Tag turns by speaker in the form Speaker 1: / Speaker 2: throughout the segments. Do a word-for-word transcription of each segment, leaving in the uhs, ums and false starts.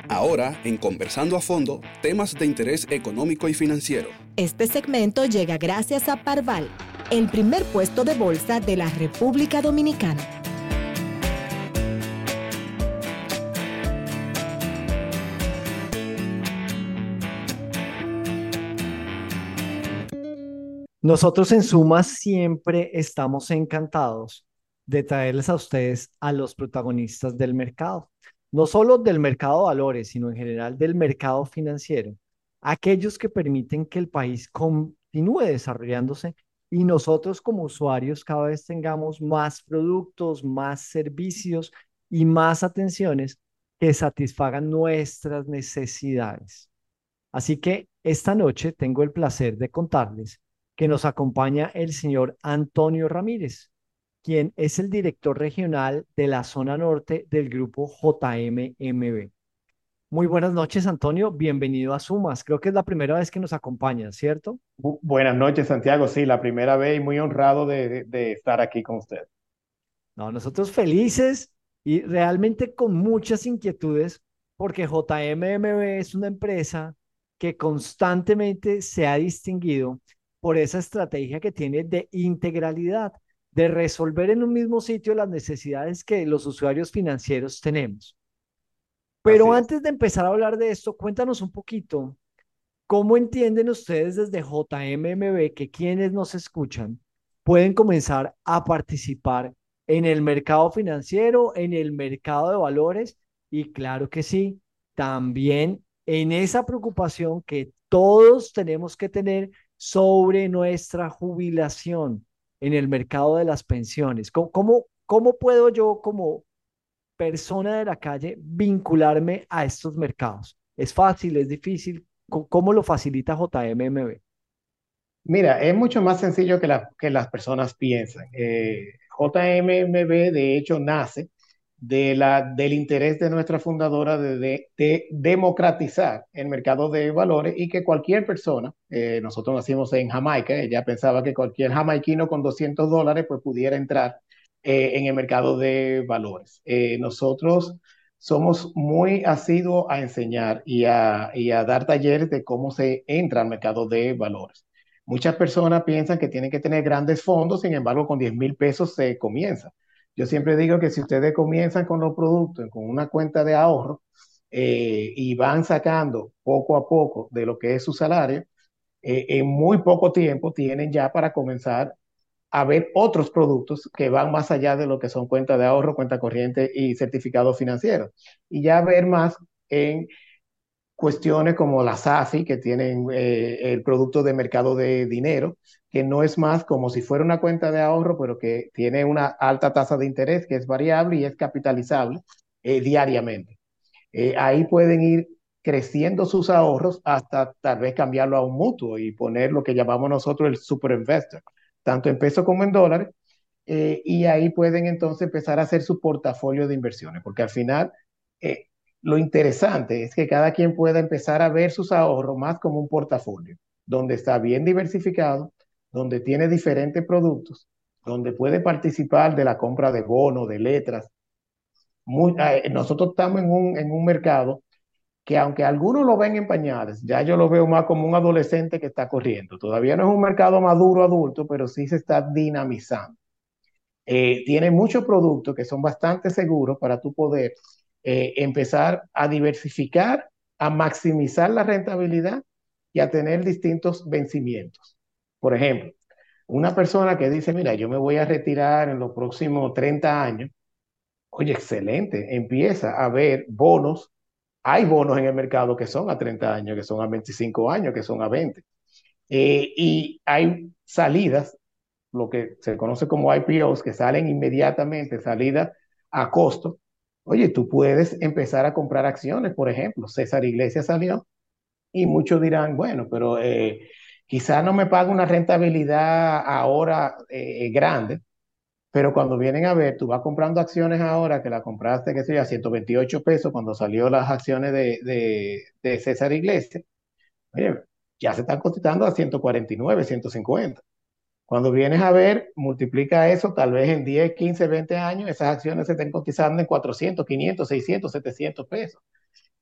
Speaker 1: Ahora, en Conversando a Fondo, temas de interés económico y financiero.
Speaker 2: Este segmento llega gracias a Parval, el primer puesto de bolsa de la República Dominicana.
Speaker 3: Nosotros en Suma siempre estamos encantados de traerles a ustedes a los protagonistas del mercado, no solo del mercado de valores, sino en general del mercado financiero, aquellos que permiten que el país continúe desarrollándose y nosotros como usuarios cada vez tengamos más productos, más servicios y más atenciones que satisfagan nuestras necesidades. Así que esta noche tengo el placer de contarles que nos acompaña el señor Antonio Ramírez, quien es el director regional de la zona norte del grupo J M M B. Muy buenas noches, Antonio. Bienvenido a Sumas. Creo que es la primera vez que nos acompañas, ¿cierto?
Speaker 4: Bu- Buenas noches, Santiago. Sí, la primera vez y muy honrado de, de- de estar aquí con usted.
Speaker 3: No, nosotros felices y realmente con muchas inquietudes porque J M M B es una empresa que constantemente se ha distinguido por esa estrategia que tiene de integralidad, de resolver en un mismo sitio las necesidades que los usuarios financieros tenemos.
Speaker 4: Así
Speaker 3: Pero
Speaker 4: es.
Speaker 3: antes de empezar a hablar de esto, cuéntanos un poquito, ¿cómo entienden ustedes desde J M M B que quienes nos escuchan pueden comenzar a participar en el mercado financiero, en el mercado de valores y claro que sí, también en esa preocupación que todos tenemos que tener sobre nuestra jubilación en el mercado de las pensiones? ¿Cómo, cómo, cómo puedo yo como persona de la calle vincularme a estos mercados? ¿Es fácil? ¿Es difícil? ¿Cómo cómo lo facilita J M M B?
Speaker 4: Mira, es mucho más sencillo que, la- que las personas piensan. Eh, J M M B, de hecho, nace de la, del interés de nuestra fundadora de, de- de democratizar el mercado de valores y que cualquier persona, eh, nosotros nacimos en Jamaica, ella pensaba que cualquier jamaiquino con doscientos dólares pues pudiera entrar eh, en el mercado de valores. Eh, nosotros somos muy asiduos a enseñar y a, y a dar talleres de cómo se entra al mercado de valores. Muchas personas piensan que tienen que tener grandes fondos, sin embargo, con diez mil pesos se comienza. Yo siempre digo que si ustedes comienzan con los productos, con una cuenta de ahorro, eh, y van sacando poco a poco de lo que es su salario, eh, en muy poco tiempo tienen ya para comenzar a ver otros productos que van más allá de lo que son cuentas de ahorro, cuenta corriente y certificados financieros. Y ya ver más en cuestiones como la SAFI, que tienen eh, el producto de mercado de dinero, que no es más como si fuera una cuenta de ahorro, pero que tiene una alta tasa de interés, que es variable y es capitalizable eh, diariamente. Eh, ahí pueden ir creciendo sus ahorros hasta tal vez cambiarlo a un mutuo y poner lo que llamamos nosotros el super investor, tanto en pesos como en dólares, eh, y ahí pueden entonces empezar a hacer su portafolio de inversiones, porque al final eh, lo interesante es que cada quien pueda empezar a ver sus ahorros más como un portafolio, donde está bien diversificado, donde tiene diferentes productos, donde puede participar de la compra de bonos, de letras. Muy, eh, nosotros estamos en un, en un mercado que aunque algunos lo ven en pañales, ya yo lo veo más como un adolescente que está corriendo. Todavía no es un mercado maduro adulto, pero sí se está dinamizando. Eh, tiene muchos productos que son bastante seguros para tú poder eh, empezar a diversificar, a maximizar la rentabilidad y a tener distintos vencimientos. Por ejemplo, una persona que dice, mira, yo me voy a retirar en los próximos treinta años, oye, excelente, empieza a ver bonos. Hay bonos en el mercado que son a treinta años, que son a veinticinco años, que son a veinte. Eh, y hay salidas, lo que se conoce como I P Os, que salen inmediatamente, salidas a costo. Oye, tú puedes empezar a comprar acciones, por ejemplo. César Iglesias salió y muchos dirán, bueno, pero eh, quizá no me paga una rentabilidad ahora eh, grande, pero cuando vienen a ver, tú vas comprando acciones ahora que la compraste, qué sé yo, a ciento veintiocho pesos cuando salió las acciones de, de, de César Iglesias. Oye, ya se están cotizando a ciento cuarenta y nueve, ciento cincuenta. Cuando vienes a ver, multiplica eso, tal vez en diez, quince, veinte años, esas acciones se estén cotizando en cuatrocientos, quinientos, seiscientos, setecientos pesos.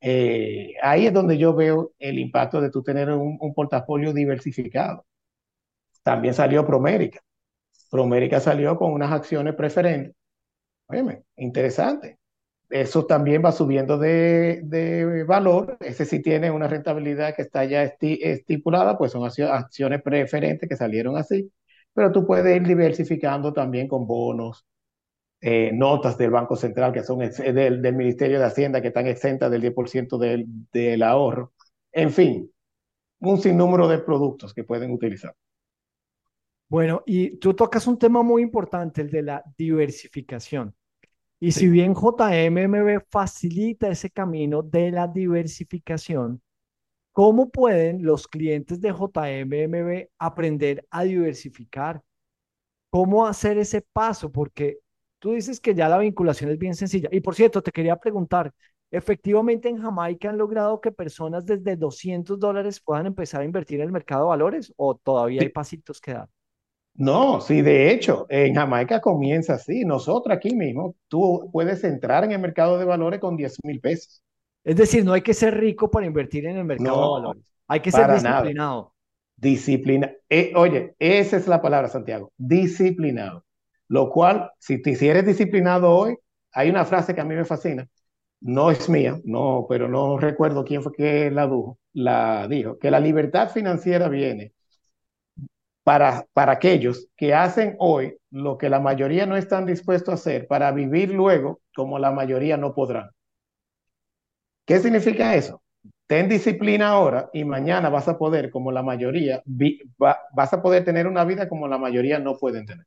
Speaker 4: Eh, ahí es donde yo veo el impacto de tú tener un, un portafolio diversificado. También salió Promérica. Promérica salió con unas acciones preferentes. Óyeme, interesante. Eso también va subiendo de, de valor. Ese sí tiene una rentabilidad que está ya esti- estipulada, pues son accio- acciones preferentes que salieron así. Pero tú puedes ir diversificando también con bonos, eh, notas del Banco Central que son ex- del, del Ministerio de Hacienda que están exentas del diez por ciento del, del ahorro. En fin, un sinnúmero de productos que pueden utilizar.
Speaker 3: Bueno, y tú tocas un tema muy importante, el de la diversificación. Y si
Speaker 4: Sí.
Speaker 3: bien J M M B facilita ese camino de la diversificación, ¿cómo pueden los clientes de J M M B aprender a diversificar? ¿Cómo hacer ese paso? Porque tú dices que ya la vinculación es bien sencilla. Y por cierto, te quería preguntar, ¿efectivamente en Jamaica han logrado que personas desde doscientos dólares puedan empezar a invertir en el mercado de valores o todavía hay
Speaker 4: Sí.
Speaker 3: pasitos que dar?
Speaker 4: No, sí, de hecho, en Jamaica comienza así. Nosotros aquí mismo, tú puedes entrar en el mercado de valores con diez mil pesos.
Speaker 3: Es decir, no hay que ser rico para invertir en el mercado de
Speaker 4: No,
Speaker 3: valores. Hay que ser
Speaker 4: para nada.
Speaker 3: disciplinado.
Speaker 4: Disciplina. Eh, oye, esa es la palabra, Santiago. Disciplinado. Lo cual, si, te, si eres disciplinado hoy, hay una frase que a mí me fascina. No es mía, no, pero no recuerdo quién fue que la, dijo, la dijo, que la libertad financiera viene para, para aquellos que hacen hoy lo que la mayoría no están dispuestos a hacer para vivir luego como la mayoría no podrán. ¿Qué significa eso? Ten disciplina ahora y mañana vas a poder, como la mayoría, vi, va, vas a poder tener una vida como la mayoría no pueden tener.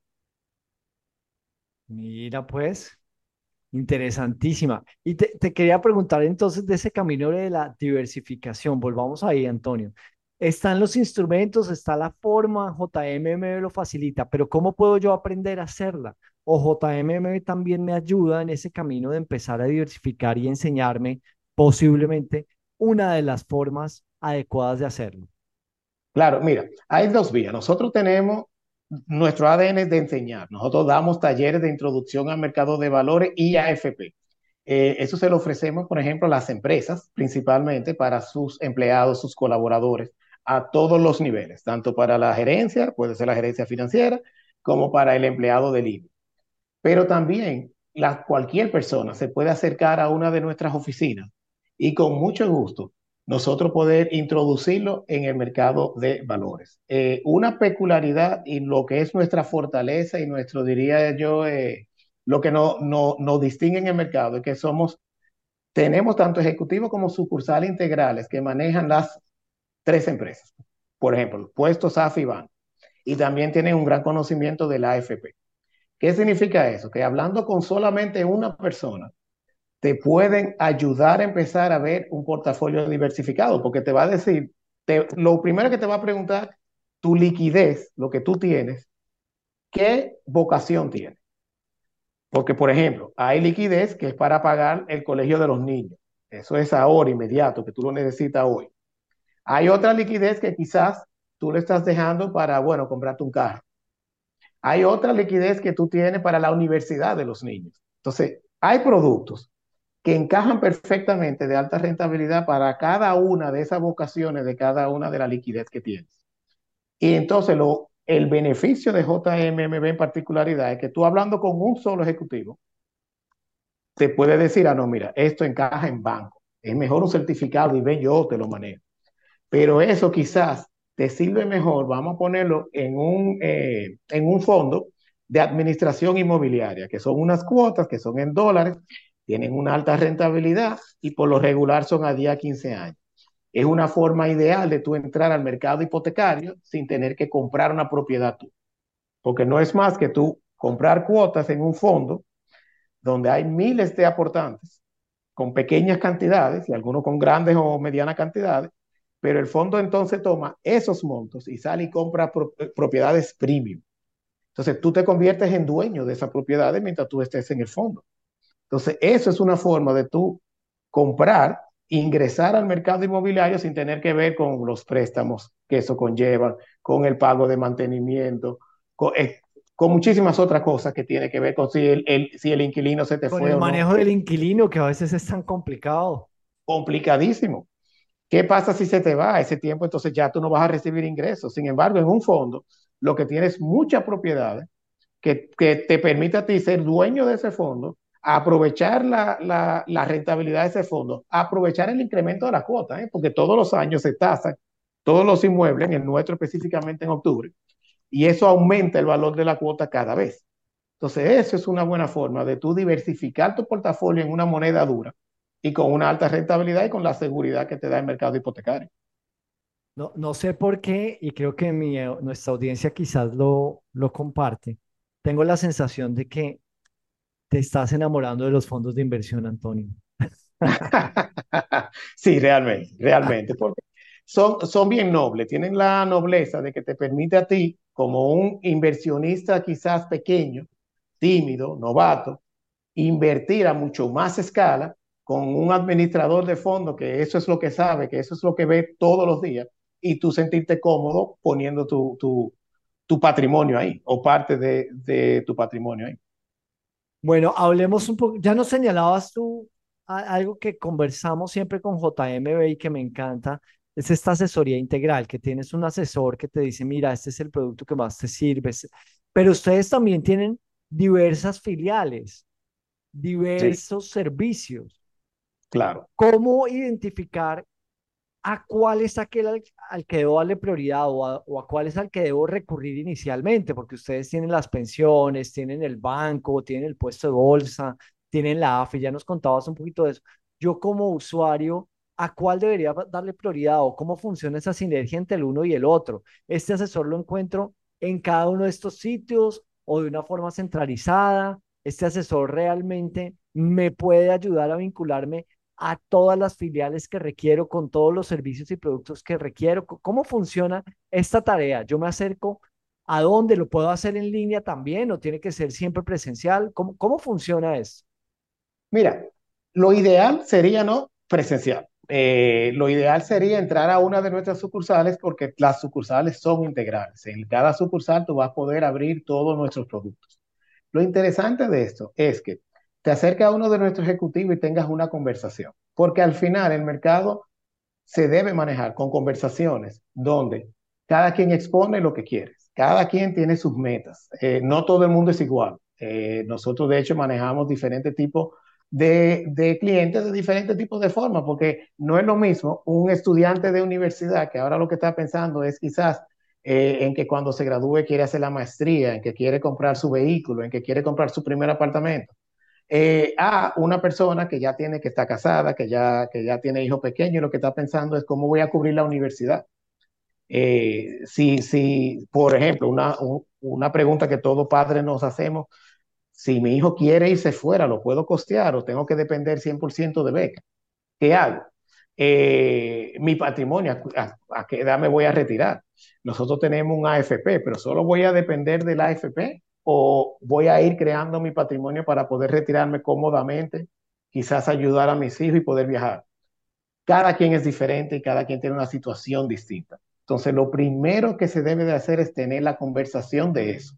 Speaker 3: Mira, pues, interesantísima. Y te, te quería preguntar entonces de ese camino de la diversificación. Volvamos ahí, Antonio. Están los instrumentos, está la forma, J M M B lo facilita, pero ¿cómo puedo yo aprender a hacerla? O J M M B también me ayuda en ese camino de empezar a diversificar y enseñarme posiblemente una de las formas adecuadas de hacerlo.
Speaker 4: Claro, mira, hay dos vías. Nosotros tenemos nuestro A D N de enseñar. Nosotros damos talleres de introducción al mercado de valores y A F P. Eh, eso se lo ofrecemos, por ejemplo, a las empresas, principalmente para sus empleados, sus colaboradores, a todos los niveles, tanto para la gerencia, puede ser la gerencia financiera, como para el empleado del I B E. Pero también la, cualquier persona se puede acercar a una de nuestras oficinas y con mucho gusto nosotros poder introducirlo en el mercado de valores. Eh, una peculiaridad y lo que es nuestra fortaleza y nuestro, diría yo, eh, lo que no, no, nos distingue en el mercado es que somos, tenemos tanto ejecutivos como sucursales integrales que manejan las tres empresas. Por ejemplo, puestos A F I Bank. Y también tienen un gran conocimiento de la A F P. ¿Qué significa eso? Que hablando con solamente una persona, te pueden ayudar a empezar a ver un portafolio diversificado, porque te va a decir, te, lo primero que te va a preguntar, tu liquidez, lo que tú tienes, ¿qué vocación tiene? Porque, por ejemplo, hay liquidez que es para pagar el colegio de los niños. Eso es ahora, inmediato, que tú lo necesitas hoy. Hay otra liquidez que quizás tú le estás dejando para, bueno, comprarte un carro. Hay otra liquidez que tú tienes para la universidad de los niños. Entonces, hay productos que encajan perfectamente de alta rentabilidad para cada una de esas vocaciones, de cada una de las liquidez que tienes. Y entonces lo, el beneficio de J M M B en particularidad es que tú hablando con un solo ejecutivo, te puede decir, ah, no, mira, esto encaja en banco. Es mejor un certificado y ven, yo te lo manejo. Pero eso quizás te sirve mejor, vamos a ponerlo en un, eh, en un fondo de administración inmobiliaria, que son unas cuotas que son en dólares, tienen una alta rentabilidad y por lo regular son a diez a quince años. Es una forma ideal de tú entrar al mercado hipotecario sin tener que comprar una propiedad tú, porque no es más que tú comprar cuotas en un fondo donde hay miles de aportantes con pequeñas cantidades y algunos con grandes o medianas cantidades, pero el fondo entonces toma esos montos y sale y compra pro propiedades premium. Entonces tú te conviertes en dueño de esas propiedades mientras tú estés en el fondo. Entonces eso es una forma de tú comprar, ingresar al mercado inmobiliario sin tener que ver con los préstamos que eso conlleva, con el pago de mantenimiento, con, eh, con muchísimas otras cosas que tiene que ver con si el, el, si el inquilino se te
Speaker 3: Con
Speaker 4: fue
Speaker 3: el
Speaker 4: o no.
Speaker 3: manejo del inquilino, que a veces es tan complicado.
Speaker 4: complicadísimo. ¿Qué pasa si se te va ese tiempo? Entonces ya tú no vas a recibir ingresos. Sin embargo, en un fondo, lo que tienes muchas propiedades que, que te permite a ti ser dueño de ese fondo, aprovechar la, la, la rentabilidad de ese fondo, aprovechar el incremento de la cuota, ¿eh? Porque todos los años se tasan todos los inmuebles, en el nuestro específicamente en octubre, y eso aumenta el valor de la cuota cada vez. Entonces, eso es una buena forma de tú diversificar tu portafolio en una moneda dura y con una alta rentabilidad y con la seguridad que te da el mercado hipotecario.
Speaker 3: No, no sé por qué, y creo que mi, eh, nuestra audiencia quizás lo, lo comparte. Tengo la sensación de que te estás enamorando de los fondos de inversión, Antonio.
Speaker 4: Sí, realmente, realmente, porque son, son bien nobles, tienen la nobleza de que te permite a ti, como un inversionista quizás pequeño, tímido, novato, invertir a mucho más escala con un administrador de fondos que eso es lo que sabe, que eso es lo que ve todos los días, y tú sentirte cómodo poniendo tu, tu, tu patrimonio ahí o parte de, de tu patrimonio ahí.
Speaker 3: Bueno, hablemos un poco, ya nos señalabas tú a- algo que conversamos siempre con J M B y que me encanta, es esta asesoría integral, que tienes un asesor que te dice, mira, este es el producto que más te sirve, es- pero ustedes también tienen diversas filiales,
Speaker 4: Sí,
Speaker 3: diversos servicios.
Speaker 4: claro.
Speaker 3: ¿Cómo identificar a cuál es aquel al, al que debo darle prioridad o a, o a cuál es al que debo recurrir inicialmente? Porque ustedes tienen las pensiones, tienen el banco, tienen el puesto de bolsa, tienen la A F I, ya nos contabas un poquito de eso. Yo como usuario, ¿a cuál debería darle prioridad o cómo funciona esa sinergia entre el uno y el otro? ¿Este asesor lo encuentro en cada uno de estos sitios o de una forma centralizada? ¿Este asesor realmente me puede ayudar a vincularme a todas las filiales que requiero, con todos los servicios y productos que requiero? ¿Cómo funciona esta tarea? Yo me acerco a dónde lo puedo hacer en línea también o tiene que ser siempre presencial. ¿Cómo, cómo funciona eso?
Speaker 4: Mira, lo ideal sería no presencial. Eh, lo ideal sería entrar a una de nuestras sucursales porque las sucursales son integrales. En cada sucursal tú vas a poder abrir todos nuestros productos. Lo interesante de esto es que te acerca a uno de nuestros ejecutivos y tengas una conversación, porque al final el mercado se debe manejar con conversaciones donde cada quien expone lo que quiere, cada quien tiene sus metas. Eh, no todo el mundo es igual. Eh, nosotros de hecho manejamos diferentes tipos de, de clientes de diferentes tipos de formas, porque no es lo mismo un estudiante de universidad que ahora lo que está pensando es quizás eh, en que cuando se gradúe quiere hacer la maestría, en que quiere comprar su vehículo, en que quiere comprar su primer apartamento, eh, a una persona que ya tiene, que está casada, que ya, que ya tiene hijos pequeños y lo que está pensando es cómo voy a cubrir la universidad. Eh, si, si, por ejemplo, una, un, una pregunta que todo padre nos hacemos, si mi hijo quiere irse fuera, ¿lo puedo costear o tengo que depender cien por ciento de beca? ¿Qué hago? Eh, mi patrimonio, ¿a, a qué edad me voy a retirar? Nosotros tenemos un A F P, pero solo voy a depender del A F P o voy a ir creando mi patrimonio para poder retirarme cómodamente, quizás ayudar a mis hijos y poder viajar. Cada quien es diferente y cada quien tiene una situación distinta. Entonces, lo primero que se debe de hacer es tener la conversación de eso.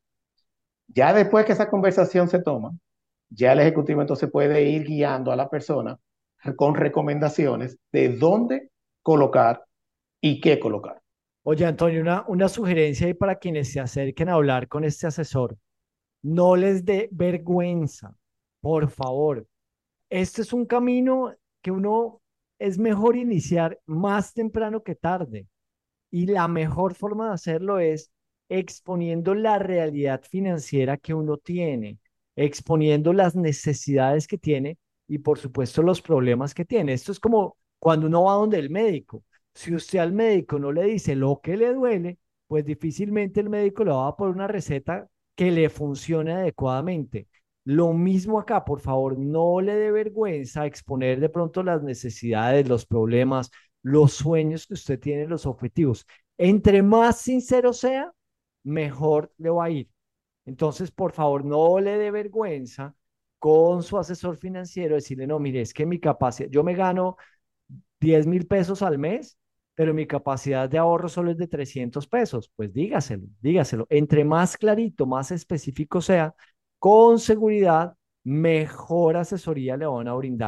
Speaker 4: Ya después que esa conversación se toma, ya el ejecutivo entonces puede ir guiando a la persona con recomendaciones de dónde colocar y qué colocar.
Speaker 3: Oye, Antonio, una, una sugerencia ahí para quienes se acerquen a hablar con este asesor. No les dé vergüenza, por favor. Este es un camino que uno es mejor iniciar más temprano que tarde. Y la mejor forma de hacerlo es exponiendo la realidad financiera que uno tiene, exponiendo las necesidades que tiene y por supuesto los problemas que tiene. Esto es como cuando uno va donde el médico. Si usted al médico no le dice lo que le duele, pues difícilmente el médico le va a poner una receta que le funcione adecuadamente. Lo mismo acá, por favor, no le dé vergüenza exponer de pronto las necesidades, los problemas, los sueños que usted tiene, los objetivos. Entre más sincero sea, mejor le va a ir. Entonces, por favor, no le dé vergüenza con su asesor financiero decirle, no, mire, es que mi capacidad, yo me gano diez mil pesos al mes, pero mi capacidad de ahorro solo es de trescientos pesos. Pues dígaselo, dígaselo. Entre más clarito, más específico sea, con seguridad, mejor asesoría le van a brindar.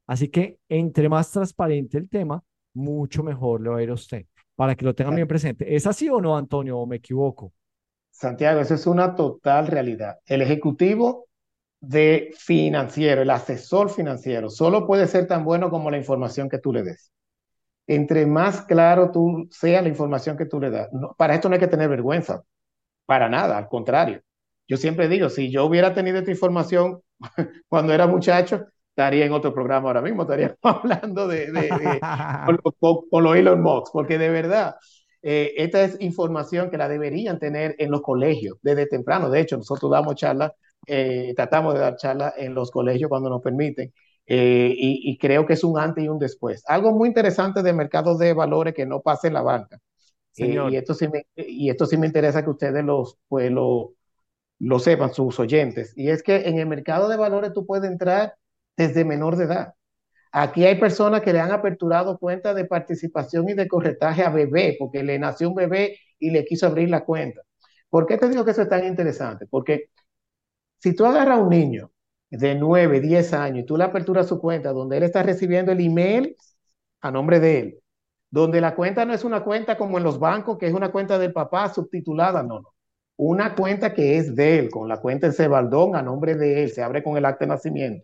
Speaker 3: Así que entre más transparente el tema, mucho mejor le va a ir a usted, para que lo tengan bien presente. ¿Es así o no, Antonio, o me equivoco?
Speaker 4: Santiago, eso es una total realidad. El ejecutivo de financiero, el asesor financiero, solo puede ser tan bueno como la información que tú le des. Entre más claro tú sea la información que tú le das, no, para esto no hay que tener vergüenza, para nada, al contrario. Yo siempre digo, si yo hubiera tenido esta información cuando era muchacho, estaría en otro programa ahora mismo, estaríamos hablando de, de, de con, con, con, los Elon Musk, porque de verdad, eh, esta es información que la deberían tener en los colegios desde temprano. De hecho, nosotros damos charlas, eh, tratamos de dar charlas en los colegios cuando nos permiten, eh, y, y creo que es un antes y un después. Algo muy interesante de mercados de valores que no pasa en la banca. Eh, y,
Speaker 3: Señor,
Speaker 4: esto sí me, y esto sí me interesa que ustedes los, pues, lo, lo sepan, sus oyentes. Y es que en el mercado de valores tú puedes entrar desde menor de edad. Aquí hay personas que le han aperturado cuentas de participación y de corretaje a bebé, porque le nació un bebé y le quiso abrir la cuenta. ¿Por qué te digo que eso es tan interesante? Porque si tú agarras a un niño de nueve diez años y tú le aperturas su cuenta donde él está recibiendo el email a nombre de él, donde la cuenta no es una cuenta como en los bancos, que es una cuenta del papá subtitulada, no, no. Una cuenta que es de él, con la cuenta en Cebaldón a nombre de él, se abre con el acta de nacimiento.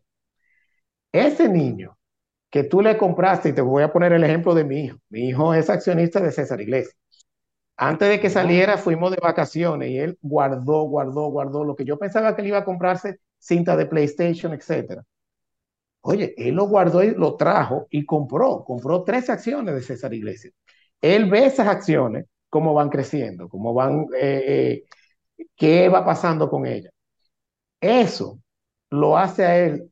Speaker 4: Ese niño que tú le compraste, y te voy a poner el ejemplo de mi hijo. Mi hijo es accionista de César Iglesias. Antes de que
Speaker 3: oh,
Speaker 4: saliera, fuimos de vacaciones y él guardó, guardó, guardó lo que yo pensaba que él iba a comprarse, cinta de PlayStation, etcétera. Oye, él lo guardó y lo trajo y compró, compró tres acciones de César Iglesias. Él ve esas acciones, cómo van creciendo, cómo van, eh, eh, qué va pasando con ellas. Eso lo hace a él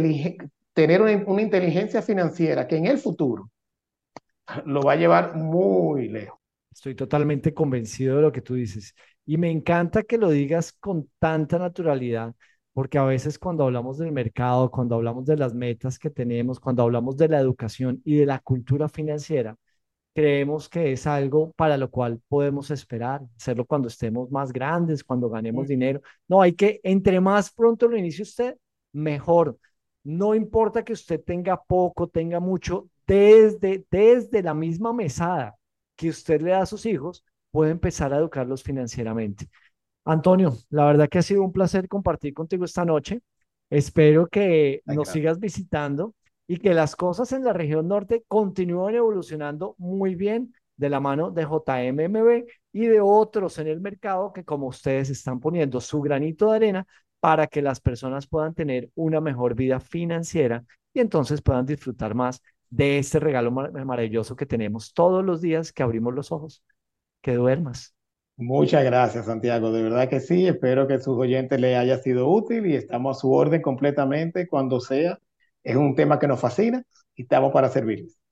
Speaker 4: tener una, una inteligencia financiera que en el futuro lo va a llevar muy lejos.
Speaker 3: estoy totalmente convencido de lo que tú dices. Y me encanta que lo digas con tanta naturalidad, porque a veces cuando hablamos del mercado, cuando hablamos de las metas que tenemos, cuando hablamos de la educación y de la cultura financiera, creemos que es algo para lo cual podemos esperar, hacerlo cuando estemos más grandes, cuando ganemos dinero. No, hay que, entre más pronto lo inicie usted, mejor. No importa que usted tenga poco, tenga mucho, desde, desde la misma mesada que usted le da a sus hijos, puede empezar a educarlos financieramente. Antonio, la verdad que ha sido un placer compartir contigo esta noche. Espero que
Speaker 4: Ay,
Speaker 3: nos
Speaker 4: gracias.
Speaker 3: sigas visitando y que las cosas en la región norte continúen evolucionando muy bien de la mano de J M M B y de otros en el mercado que como ustedes están poniendo su granito de arena para que las personas puedan tener una mejor vida financiera y entonces puedan disfrutar más de este regalo mar- maravilloso que tenemos todos los días que abrimos los ojos. Que duermas.
Speaker 4: Muchas gracias, Santiago. De verdad que sí. Espero que sus oyentes les haya sido útil y estamos a su orden completamente cuando sea. Es un tema que nos fascina y estamos para servirles.